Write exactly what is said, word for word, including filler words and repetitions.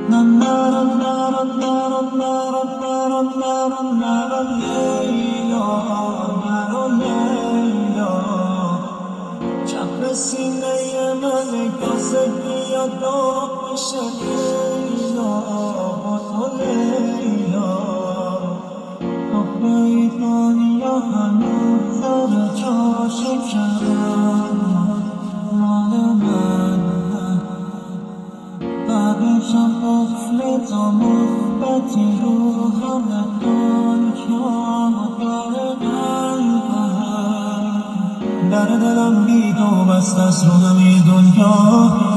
چپ سینه من کاسه بیاد داغ بشه لیلا با تو لیلا آخه دنیا هنوز سر جاش کم مال من بعدشم قفل تا مثبتی رو همه دنیا داره قلبم در دلم بی تو بست است رو همه دنیا